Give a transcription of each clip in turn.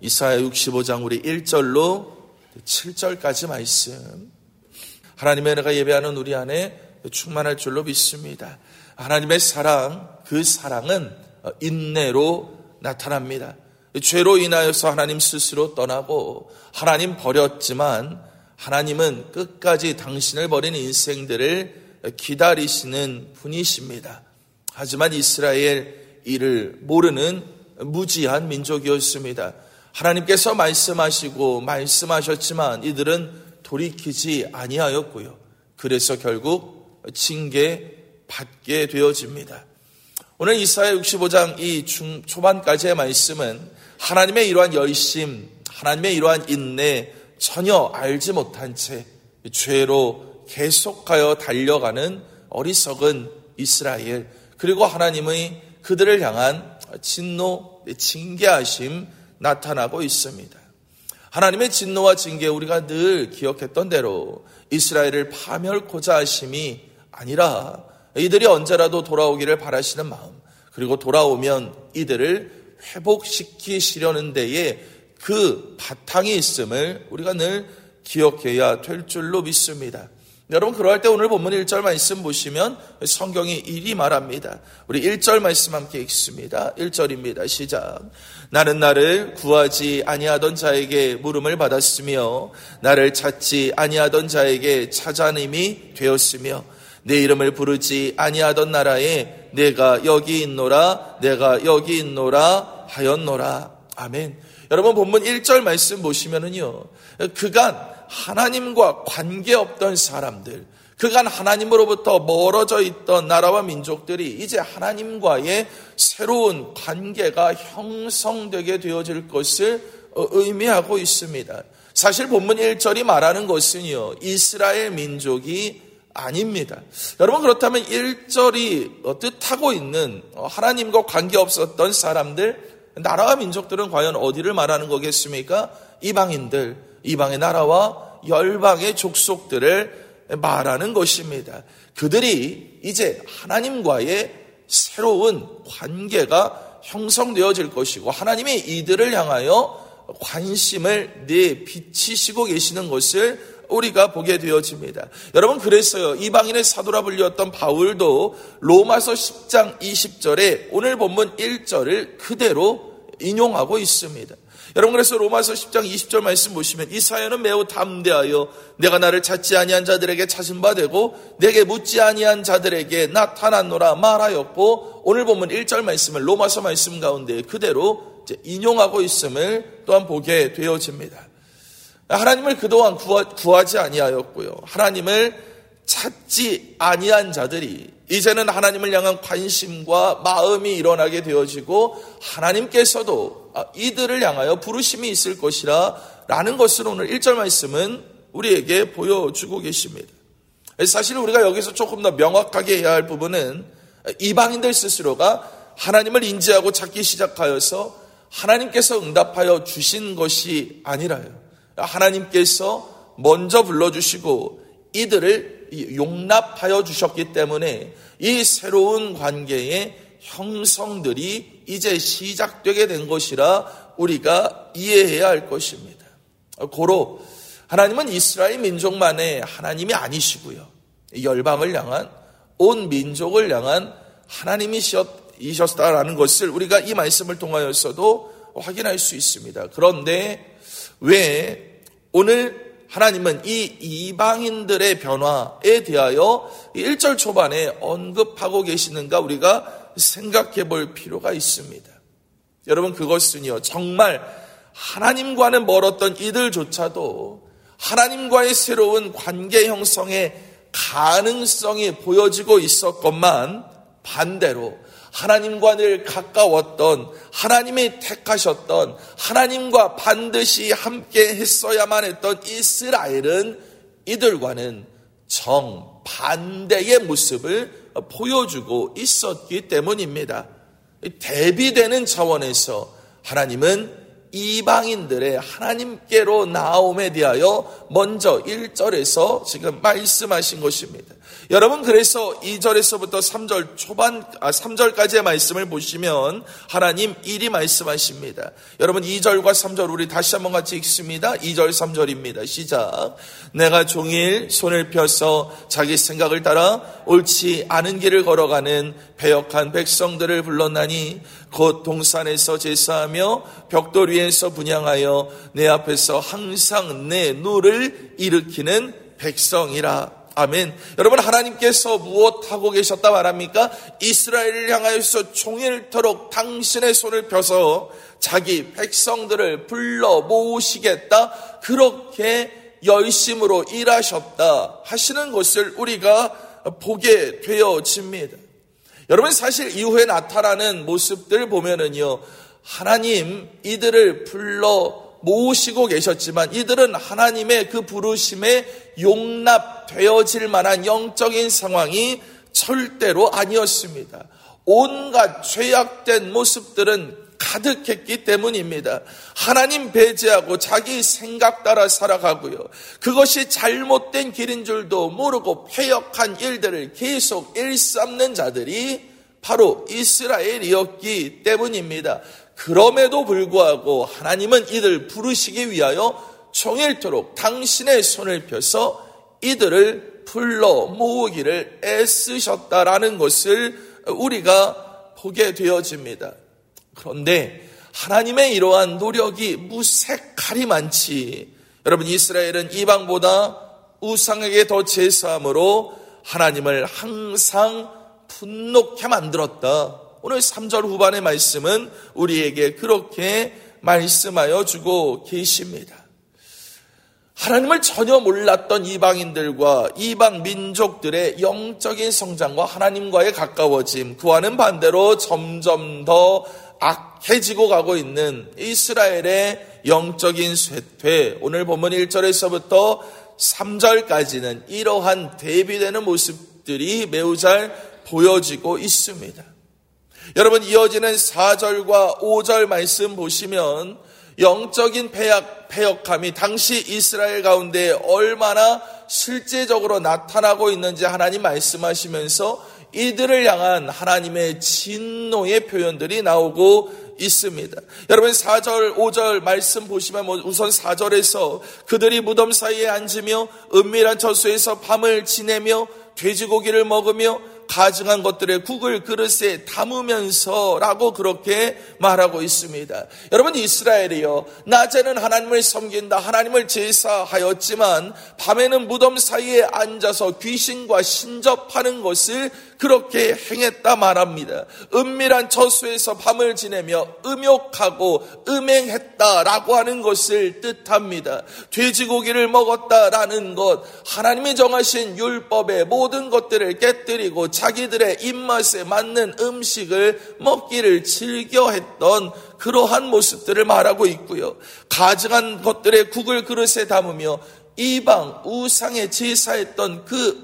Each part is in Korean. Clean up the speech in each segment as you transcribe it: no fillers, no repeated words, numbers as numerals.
이사야 65장 우리 1절로 7절까지 말씀, 하나님의 은혜가 예배하는 우리 안에 충만할 줄로 믿습니다. 하나님의 사랑, 그 사랑은 인내로 나타납니다. 죄로 인하여서 하나님 스스로 떠나고 하나님 버렸지만 하나님은 끝까지 당신을 버린 인생들을 기다리시는 분이십니다. 하지만 이스라엘 이를 모르는 무지한 민족이었습니다. 하나님께서 말씀하시고 말씀하셨지만 이들은 돌이키지 아니하였고요. 그래서 결국 징계받게 되어집니다. 오늘 이사야 65장 이 초반까지의 말씀은 하나님의 이러한 열심, 하나님의 이러한 인내 전혀 알지 못한 채 죄로 계속하여 달려가는 어리석은 이스라엘, 그리고 하나님의 그들을 향한 진노, 징계하심 나타나고 있습니다. 하나님의 진노와 징계, 우리가 늘 기억했던 대로 이스라엘을 파멸코자 하심이 아니라 이들이 언제라도 돌아오기를 바라시는 마음, 그리고 돌아오면 이들을 회복시키시려는 데에 그 바탕이 있음을 우리가 늘 기억해야 될 줄로 믿습니다. 여러분, 그러할 때 오늘 본문 1절 말씀 보시면 성경이 이리 말합니다. 우리 1절 말씀 함께 읽습니다. 1절입니다. 시작. 나는 나를 구하지 아니하던 자에게 물음을 받았으며 나를 찾지 아니하던 자에게 찾아냄이 되었으며 내 이름을 부르지 아니하던 나라에 내가 여기 있노라, 내가 여기 있노라 하였노라. 아멘. 여러분, 본문 1절 말씀 보시면은요, 그간 하나님과 관계없던 사람들, 그간 하나님으로부터 멀어져 있던 나라와 민족들이 이제 하나님과의 새로운 관계가 형성되게 되어질 것을 의미하고 있습니다. 사실 본문 1절이 말하는 것은요, 이스라엘 민족이 아닙니다. 여러분, 그렇다면 1절이 뜻하고 있는 하나님과 관계없었던 사람들, 나라와 민족들은 과연 어디를 말하는 거겠습니까? 이방인들, 이방의 나라와 열방의 족속들을 말하는 것입니다. 그들이 이제 하나님과의 새로운 관계가 형성되어질 것이고 하나님이 이들을 향하여 관심을 내비치시고 계시는 것을 우리가 보게 되어집니다. 여러분, 그랬어요. 이방인의 사도라 불렸던 바울도 로마서 10장 20절에 오늘 본문 1절을 그대로 인용하고 있습니다. 여러분, 그래서 로마서 10장 20절 말씀 보시면 이 사연은 매우 담대하여 내가 나를 찾지 아니한 자들에게 찾은 바 되고 내게 묻지 아니한 자들에게 나타났노라 말하였고, 오늘 본문 1절 말씀을 로마서 말씀 가운데 그대로 인용하고 있음을 또한 보게 되어집니다. 하나님을 그동안 구하지 아니하였고요, 하나님을 찾지 아니한 자들이 이제는 하나님을 향한 관심과 마음이 일어나게 되어지고 하나님께서도 이들을 향하여 부르심이 있을 것이라 라는 것을 오늘 1절 말씀은 우리에게 보여주고 계십니다. 사실 우리가 여기서 조금 더 명확하게 해야 할 부분은 이방인들 스스로가 하나님을 인지하고 찾기 시작하여서 하나님께서 응답하여 주신 것이 아니라요, 하나님께서 먼저 불러주시고 이들을 용납하여 주셨기 때문에 이 새로운 관계의 형성들이 이제 시작되게 된 것이라 우리가 이해해야 할 것입니다. 고로 하나님은 이스라엘 민족만의 하나님이 아니시고요, 열방을 향한, 온 민족을 향한 하나님이셨다라는 것을 우리가 이 말씀을 통하여서도 확인할 수 있습니다. 그런데 왜 오늘 하나님은 이 이방인들의 변화에 대하여 1절 초반에 언급하고 계시는가 우리가 생각해 볼 필요가 있습니다. 여러분, 그것은요, 정말 하나님과는 멀었던 이들조차도 하나님과의 새로운 관계 형성의 가능성이 보여지고 있었건만 반대로 하나님과 늘 가까웠던, 하나님이 택하셨던, 하나님과 반드시 함께 했어야만 했던 이스라엘은 이들과는 정반대의 모습을 보여주고 있었기 때문입니다. 대비되는 차원에서 하나님은 이방인들의 하나님께로 나옴에 대하여 먼저 1절에서 지금 말씀하신 것입니다. 여러분, 그래서 2절에서부터 3절까지의 말씀을 보시면 하나님 일이 말씀하십니다. 여러분, 2절과 3절 우리 다시 한번 같이 읽습니다. 2절 3절입니다. 시작. 내가 종일 손을 펴서 자기 생각을 따라 옳지 않은 길을 걸어가는 패역한 백성들을 불렀나니 곧 동산에서 제사하며 벽돌 위에서 분향하여 내 앞에서 항상 내 노를 일으키는 백성이라. 아멘. 여러분, 하나님께서 무엇하고 계셨다 말합니까? 이스라엘을 향하여서 종일토록 당신의 손을 펴서 자기 백성들을 불러 모으시겠다, 그렇게 열심으로 일하셨다 하시는 것을 우리가 보게 되어집니다. 여러분, 사실 이후에 나타나는 모습들 보면은요, 하나님 이들을 불러 모으시고 계셨지만 이들은 하나님의 그 부르심에 용납되어질 만한 영적인 상황이 절대로 아니었습니다. 온갖 죄악된 모습들은 가득했기 때문입니다. 하나님 배제하고 자기 생각 따라 살아가고요, 그것이 잘못된 길인 줄도 모르고 패역한 일들을 계속 일삼는 자들이 바로 이스라엘이었기 때문입니다. 그럼에도 불구하고 하나님은 이들 부르시기 위하여 종일토록 당신의 손을 펴서 이들을 불러 모으기를 애쓰셨다라는 것을 우리가 보게 되어집니다. 그런데 하나님의 이러한 노력이 무색할이 많지, 여러분, 이스라엘은 이방보다 우상에게 더 제사함으로 하나님을 항상 분노케 만들었다. 오늘 3절 후반의 말씀은 우리에게 그렇게 말씀하여 주고 계십니다. 하나님을 전혀 몰랐던 이방인들과 이방 민족들의 영적인 성장과 하나님과의 가까워짐, 그와는 반대로 점점 더 악해지고 가고 있는 이스라엘의 영적인 쇠퇴, 오늘 본문 1절에서부터 3절까지는 이러한 대비되는 모습들이 매우 잘 보여지고 있습니다. 여러분, 이어지는 4절과 5절 말씀 보시면 영적인 패역함이 당시 이스라엘 가운데 얼마나 실제적으로 나타나고 있는지 하나님 말씀하시면서 이들을 향한 하나님의 진노의 표현들이 나오고 있습니다. 여러분, 4절, 5절 말씀 보시면 우선 4절에서 그들이 무덤 사이에 앉으며 은밀한 저수에서 밤을 지내며 돼지고기를 먹으며 가증한 것들의 국을 그릇에 담으면서라고 그렇게 말하고 있습니다. 여러분, 이스라엘이요, 낮에는 하나님을 섬긴다, 하나님을 제사하였지만 밤에는 무덤 사이에 앉아서 귀신과 신접하는 것을 그렇게 행했다 말합니다. 은밀한 저수에서 밤을 지내며 음욕하고 음행했다라고 하는 것을 뜻합니다. 돼지고기를 먹었다라는 것, 하나님이 정하신 율법의 모든 것들을 깨뜨리고 자기들의 입맛에 맞는 음식을 먹기를 즐겨했던 그러한 모습들을 말하고 있고요, 가증한 것들의 국을 그릇에 담으며 이방 우상에 제사했던 그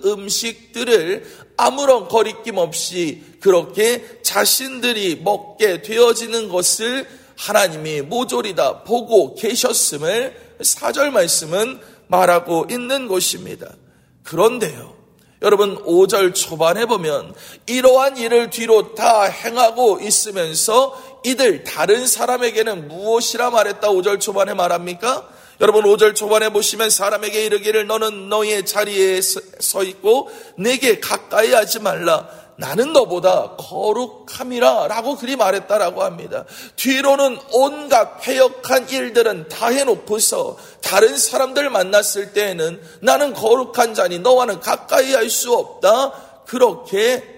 음식들을 아무런 거리낌 없이 그렇게 자신들이 먹게 되어지는 것을 하나님이 모조리 다 보고 계셨음을 4절 말씀은 말하고 있는 것입니다. 그런데요, 여러분, 5절 초반에 보면 이러한 일을 뒤로 다 행하고 있으면서 이들 다른 사람에게는 무엇이라 말했다 5절 초반에 말합니까? 여러분, 5절 초반에 보시면 사람에게 이르기를 너는 너의 자리에 서 있고 내게 가까이 하지 말라, 나는 너보다 거룩함이라 라고 그리 말했다라고 합니다. 뒤로는 온갖 패역한 일들은 다 해놓고서 다른 사람들 만났을 때에는 나는 거룩한 자니 너와는 가까이 할 수 없다, 그렇게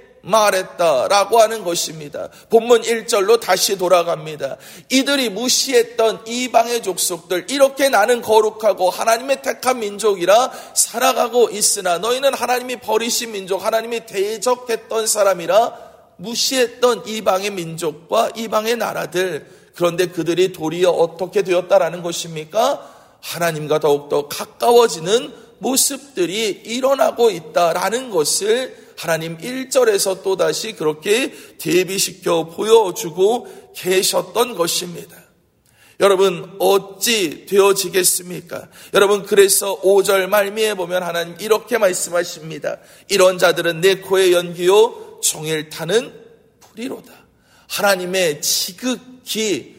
말했다라고 하는 것입니다. 본문 1절로 다시 돌아갑니다. 이들이 무시했던 이방의 족속들, 이렇게 나는 거룩하고 하나님의 택한 민족이라 살아가고 있으나 너희는 하나님이 버리신 민족, 하나님이 대적했던 사람이라 무시했던 이방의 민족과 이방의 나라들, 그런데 그들이 도리어 어떻게 되었다라는 것입니까? 하나님과 더욱더 가까워지는 모습들이 일어나고 있다라는 것을 하나님 1절에서 또다시 그렇게 대비시켜 보여주고 계셨던 것입니다. 여러분 어찌 되어지겠습니까? 여러분 그래서 5절 말미에 보면 하나님 이렇게 말씀하십니다. 이런 자들은 내 코에 연기요 종일 타는 불이로다. 하나님의 지극히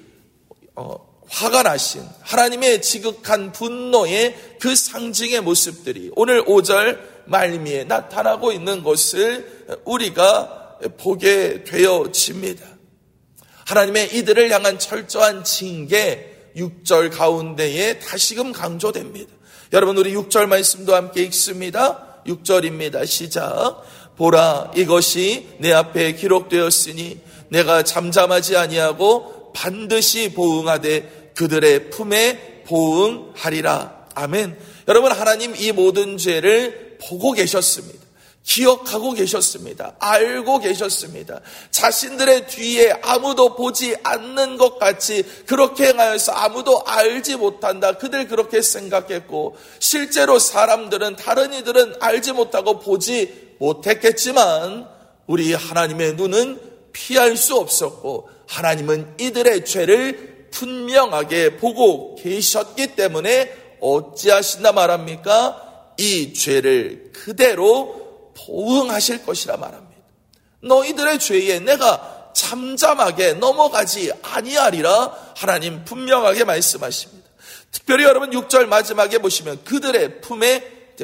화가 나신 하나님의 지극한 분노의 그 상징의 모습들이 오늘 5절 말미에 나타나고 있는 것을 우리가 보게 되어집니다. 하나님의 이들을 향한 철저한 징계 6절 가운데에 다시금 강조됩니다. 여러분 우리 6절 말씀도 함께 읽습니다. 6절입니다. 시작. 보라 이것이 내 앞에 기록되었으니 내가 잠잠하지 아니하고 반드시 보응하되 그들의 품에 보응하리라. 아멘. 여러분 하나님 이 모든 죄를 보고 계셨습니다. 기억하고 계셨습니다. 알고 계셨습니다. 자신들의 뒤에 아무도 보지 않는 것 같이 그렇게 행하여서 아무도 알지 못한다. 그들 그렇게 생각했고 실제로 사람들은 다른 이들은 알지 못하고 보지 못했겠지만 우리 하나님의 눈은 피할 수 없었고 하나님은 이들의 죄를 분명하게 보고 계셨기 때문에 어찌하신다 말합니까? 이 죄를 그대로 보응하실 것이라 말합니다. 너희들의 죄에 내가 잠잠하게 넘어가지 아니하리라 하나님 분명하게 말씀하십니다. 특별히 여러분 6절 마지막에 보시면 그들의 품에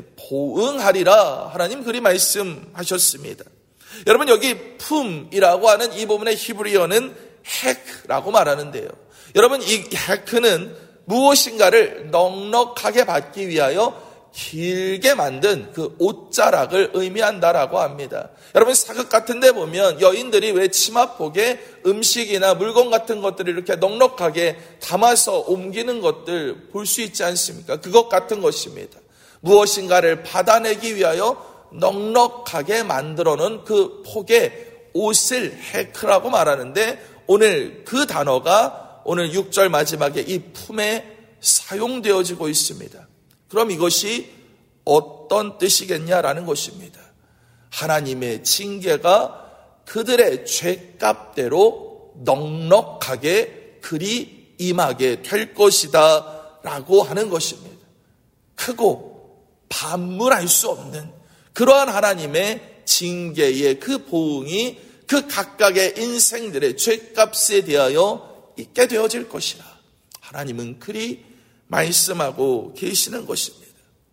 보응하리라 하나님 그리 말씀하셨습니다. 여러분 여기 품이라고 하는 이 부분의 히브리어는 헤크라고 말하는데요. 여러분 이 헤크는 무엇인가를 넉넉하게 받기 위하여 길게 만든 그 옷자락을 의미한다라고 합니다. 여러분 사극 같은 데 보면 여인들이 왜 치마폭에 음식이나 물건 같은 것들을 이렇게 넉넉하게 담아서 옮기는 것들 볼 수 있지 않습니까? 그것 같은 것입니다. 무엇인가를 받아내기 위하여 넉넉하게 만들어 놓은 그 폭의 옷을 헤크라고 말하는데 오늘 그 단어가 오늘 6절 마지막에 이 품에 사용되어지고 있습니다. 그럼 이것이 어떤 뜻이겠냐라는 것입니다. 하나님의 징계가 그들의 죄값대로 넉넉하게 그리 임하게 될 것이다 라고 하는 것입니다. 크고 반문할 수 없는 그러한 하나님의 징계의 그 보응이 그 각각의 인생들의 죄값에 대하여 있게 되어질 것이라 하나님은 그리 말씀하고 계시는 것입니다.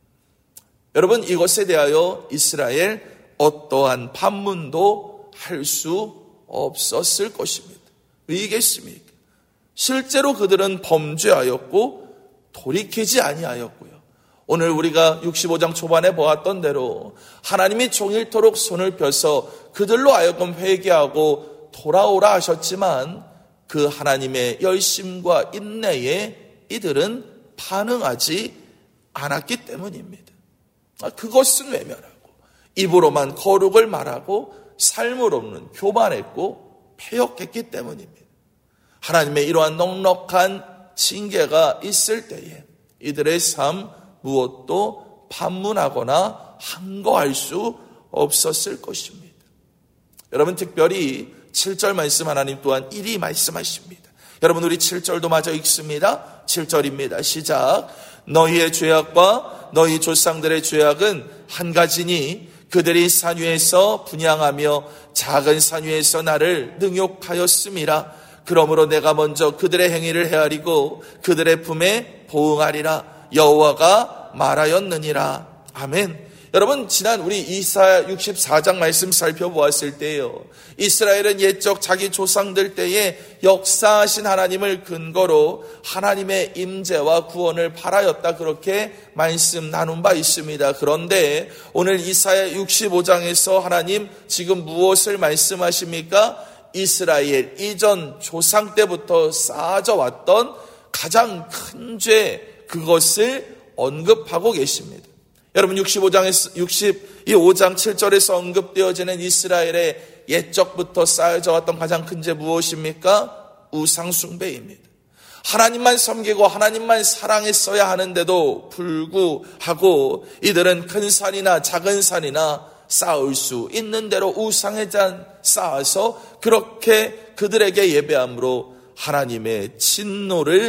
여러분 이것에 대하여 이스라엘 어떠한 반문도 할 수 없었을 것입니다. 왜이겠습니까? 실제로 그들은 범죄하였고 돌이키지 아니하였고요. 오늘 우리가 65장 초반에 보았던 대로 하나님이 종일토록 손을 펴서 그들로 하여금 회개하고 돌아오라 하셨지만 그 하나님의 열심과 인내에 이들은 반응하지 않았기 때문입니다. 그것은 외면하고 입으로만 거룩을 말하고 삶으로는 교만했고 패역했기 때문입니다. 하나님의 이러한 넉넉한 징계가 있을 때에 이들의 삶 무엇도 반문하거나 항거할 수 없었을 것입니다. 여러분 특별히 7절 말씀 하나님 또한 이리 말씀하십니다. 여러분 우리 7절도 마저 읽습니다. 7절입니다. 시작. 너희의 죄악과 너희 조상들의 죄악은 한 가지니 그들이 산 위에서 분향하며 작은 산 위에서 나를 능욕하였음이라. 그러므로 내가 먼저 그들의 행위를 헤아리고 그들의 품에 보응하리라. 여호와가 말하였느니라. 아멘. 여러분 지난 우리 이사야 64장 말씀 살펴보았을 때요, 이스라엘은 옛적 자기 조상들 때에 역사하신 하나님을 근거로 하나님의 임재와 구원을 바라였다 그렇게 말씀 나눈 바 있습니다. 그런데 오늘 이사야 65장에서 하나님 지금 무엇을 말씀하십니까? 이스라엘 이전 조상 때부터 쌓아져 왔던 가장 큰 죄, 그것을 언급하고 계십니다. 여러분 65장 7절에서 언급되어지는 이스라엘의 옛적부터 쌓여져 왔던 가장 큰 죄 무엇입니까? 우상숭배입니다. 하나님만 섬기고 하나님만 사랑했어야 하는데도 불구하고 이들은 큰 산이나 작은 산이나 쌓을 수 있는 대로 우상의 잔 쌓아서 그렇게 그들에게 예배함으로 하나님의 진노를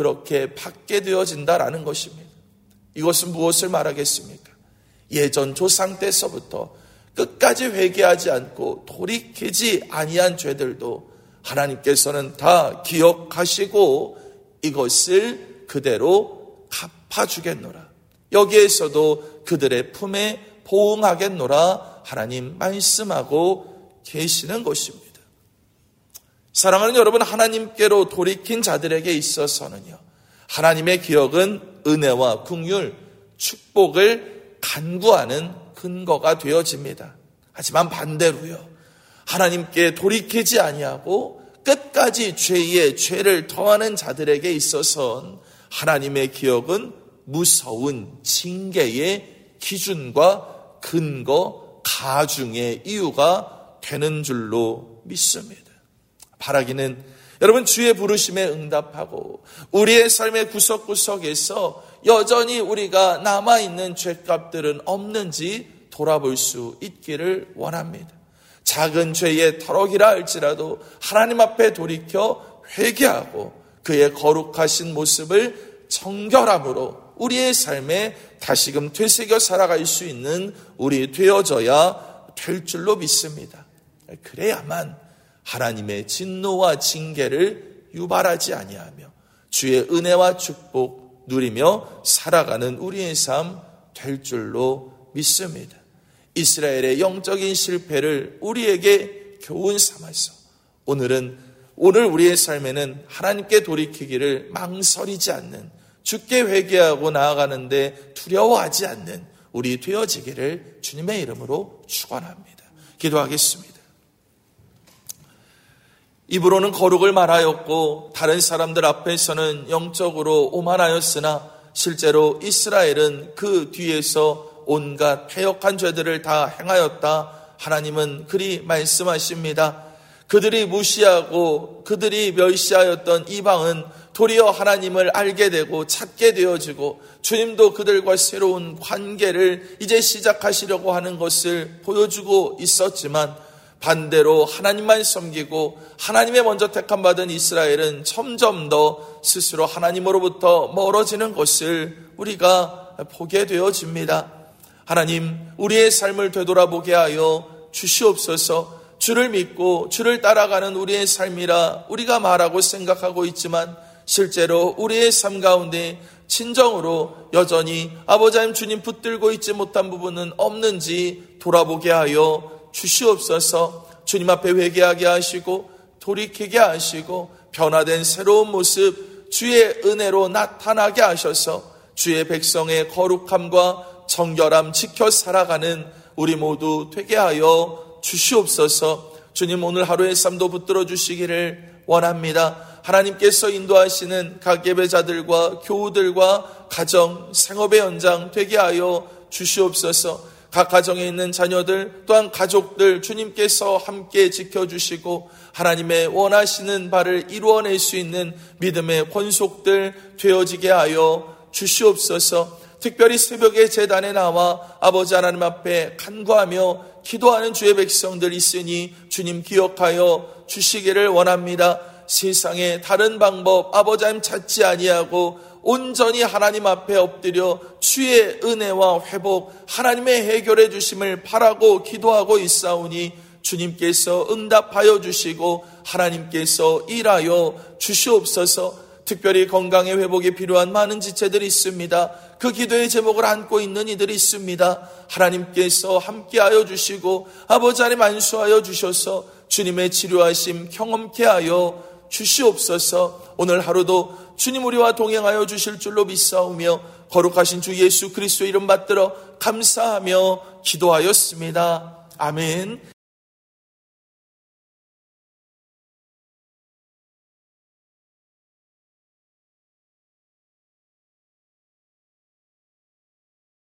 그렇게 받게 되어진다라는 것입니다. 이것은 무엇을 말하겠습니까? 예전 조상 때서부터 끝까지 회개하지 않고 돌이키지 아니한 죄들도 하나님께서는 다 기억하시고 이것을 그대로 갚아주겠노라. 여기에서도 그들의 품에 보응하겠노라 하나님 말씀하고 계시는 것입니다. 사랑하는 여러분, 하나님께로 돌이킨 자들에게 있어서는요, 하나님의 기억은 은혜와 긍휼, 축복을 간구하는 근거가 되어집니다. 하지만 반대로요, 하나님께 돌이키지 아니하고 끝까지 죄에 죄를 더하는 자들에게 있어서는 하나님의 기억은 무서운 징계의 기준과 근거, 가중의 이유가 되는 줄로 믿습니다. 바라기는 여러분, 주의 부르심에 응답하고 우리의 삶의 구석구석에서 여전히 우리가 남아있는 죄값들은 없는지 돌아볼 수 있기를 원합니다. 작은 죄의 터럭이라 할지라도 하나님 앞에 돌이켜 회개하고 그의 거룩하신 모습을 정결함으로 우리의 삶에 다시금 되새겨 살아갈 수 있는 우리 되어져야 될 줄로 믿습니다. 그래야만 하나님의 진노와 징계를 유발하지 아니하며 주의 은혜와 축복 누리며 살아가는 우리의 삶 될 줄로 믿습니다. 이스라엘의 영적인 실패를 우리에게 교훈 삼아서 오늘 우리의 삶에는 하나님께 돌이키기를 망설이지 않는, 주께 회개하고 나아가는데 두려워하지 않는 우리 되어지기를 주님의 이름으로 축원합니다. 기도하겠습니다. 입으로는 거룩을 말하였고 다른 사람들 앞에서는 영적으로 오만하였으나 실제로 이스라엘은 그 뒤에서 온갖 패역한 죄들을 다 행하였다. 하나님은 그리 말씀하십니다. 그들이 무시하고 그들이 멸시하였던 이방은 도리어 하나님을 알게 되고 찾게 되어지고 주님도 그들과 새로운 관계를 이제 시작하시려고 하는 것을 보여주고 있었지만 반대로 하나님만 섬기고 하나님의 먼저 택함받은 이스라엘은 점점 더 스스로 하나님으로부터 멀어지는 것을 우리가 보게 되어집니다. 하나님, 우리의 삶을 되돌아보게 하여 주시옵소서. 주를 믿고 주를 따라가는 우리의 삶이라 우리가 말하고 생각하고 있지만 실제로 우리의 삶 가운데 진정으로 여전히 아버지 하나님 주님 붙들고 있지 못한 부분은 없는지 돌아보게 하여 주시옵소서. 주님 앞에 회개하게 하시고 돌이키게 하시고 변화된 새로운 모습 주의 은혜로 나타나게 하셔서 주의 백성의 거룩함과 정결함 지켜 살아가는 우리 모두 되게 하여 주시옵소서. 주님, 오늘 하루의 삶도 붙들어 주시기를 원합니다. 하나님께서 인도하시는 각 예배자들과 교우들과 가정, 생업의 연장 되게 하여 주시옵소서. 각 가정에 있는 자녀들 또한 가족들 주님께서 함께 지켜주시고 하나님의 원하시는 바를 이루어낼 수 있는 믿음의 권속들 되어지게 하여 주시옵소서. 특별히 새벽에 제단에 나와 아버지 하나님 앞에 간구하며 기도하는 주의 백성들 있으니 주님 기억하여 주시기를 원합니다. 세상에 다른 방법 아버지 하나님 찾지 아니하고 온전히 하나님 앞에 엎드려 주의 은혜와 회복 하나님의 해결해 주심을 바라고 기도하고 있사오니 주님께서 응답하여 주시고 하나님께서 일하여 주시옵소서. 특별히 건강의 회복이 필요한 많은 지체들이 있습니다. 그 기도의 제목을 안고 있는 이들이 있습니다. 하나님께서 함께하여 주시고 아버지 하나님 안수하여 주셔서 주님의 치료하심 경험케 하여 주시옵소서. 오늘 하루도 주님 우리와 동행하여 주실 줄로 믿사오며 거룩하신 주 예수 그리스도의 이름 받들어 감사하며 기도하였습니다. 아멘.